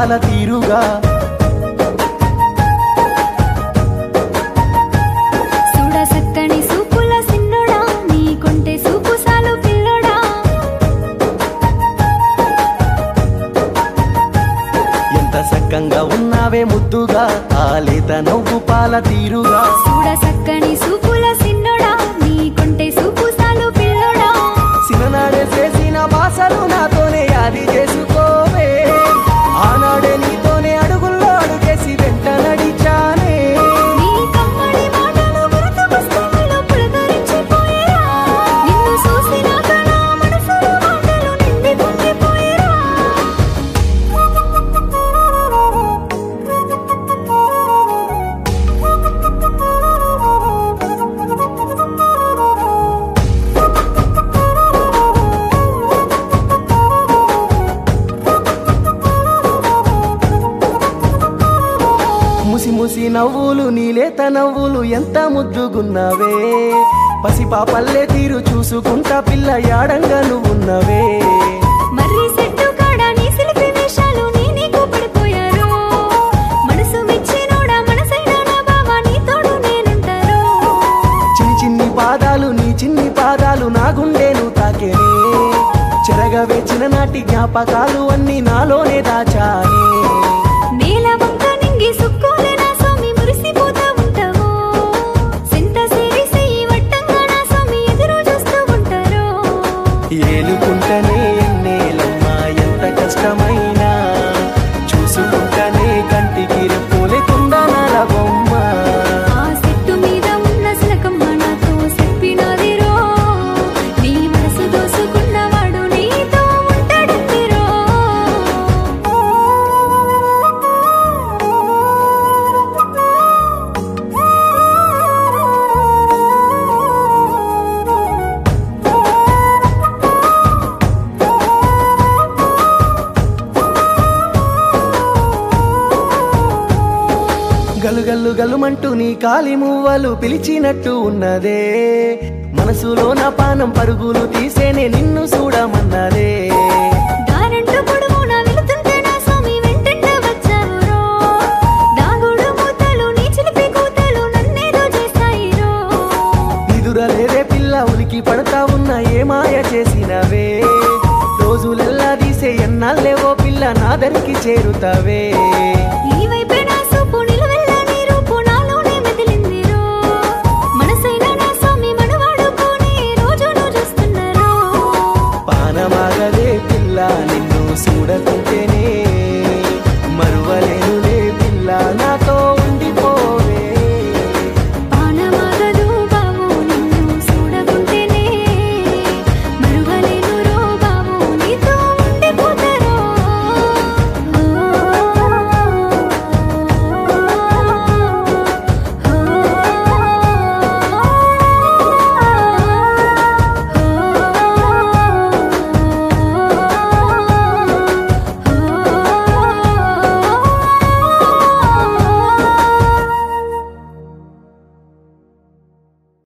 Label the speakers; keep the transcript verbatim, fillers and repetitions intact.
Speaker 1: పాల తీరుగా
Speaker 2: చూడ సక్కని సూపుల సిన్నోడా నీ కొంటే సూపు సాలు పిల్లోడా
Speaker 1: ఎంత సక్కంగా ఉన్నావే ముద్దుగా ఆ లేత నవ్వు పాల తీరుగా
Speaker 2: చూడ సక్కని సూపుల సిన్నోడా నీ కొంటే సూపు సాలు పిల్లోడా
Speaker 1: సిననాడే చేసిన బాసలు నాతోనే యాది చేసుకోవే ఆనాడే నీతోనే అడుగుల్లో అడుగేసి వెంట నడిచానే
Speaker 2: నీ కమ్మడి మాటలు గుర్తుకొస్తాయిలో పులకరించిపోయేరా నిన్ను చూసినాక నా మనసులో మాటలు నిండి పొంగిపోయేరా
Speaker 1: ముసి ముసి నవ్వులు నీలేత నవ్వులు ఎంత ముద్దుగున్నావే పసిపాపల్లే తీరు చూసుకుంటా పిల్ల యాడంగా నువ్వున్నవే
Speaker 2: మర్రి చెట్టు కాడ నీ సిలిపి వేషాలు నీ నీకు పడిపోయారు మనసు మెచ్చినోడా మనసైనా నా బావా నీ తోడు నేనుంటాను
Speaker 1: చిన్ని చిన్ని పాదాలు నీ చిన్ని పాదాలు నా గుండెను తాకేనే చెరగవే చిన్ననాటి జ్ఞాపకాలు అన్ని నాలోనే దాచానే
Speaker 2: నేల వంక నింగి సుక్కోలే నా స్వామి మురిసిపోతా ఉంటావు సింత సిరి సెయ్యి వట్టంగా నా స్వామి ఎదురు చూస్తూ ఉంటారు
Speaker 1: ఏలుకుంటనే ఎన్నేలమ్మా ఎంత కష్టమైనా చూసుకుంటనే కంటికి రెప్పోలేకుండా నర బొమ్మ
Speaker 2: ఆ చెట్టు మీద ఉన్న సిలకమ్మ నాతో చెప్పినదిరో నీ మనసు దోసుకున్నవాడు నీతో ఉంటాడందిరో
Speaker 1: గలుగల్లు గల్లుమంటూ నీ కాలి మువ్వలు పిలిచినట్టు ఉన్నదే మనసులో నా పానం పరుగులు తీసేనే నిన్ను చూడమన్నదే
Speaker 2: దారంటూ పొడుగునా వెళుతుంటే నా స్వామి వెంటంట వచ్చావురో దాగుడు మూతలు నీ చిలిపి కూతలు నన్నేదో చేస్తాయిరో
Speaker 1: నిదురలేదే పిల్ల ఉలికి పడతా ఉన్న ఏ మాయ చేసినవే రోజులెల్లా తీసే ఎన్నాళ్ళేవో పిల్ల నా దరికి చేరుతావే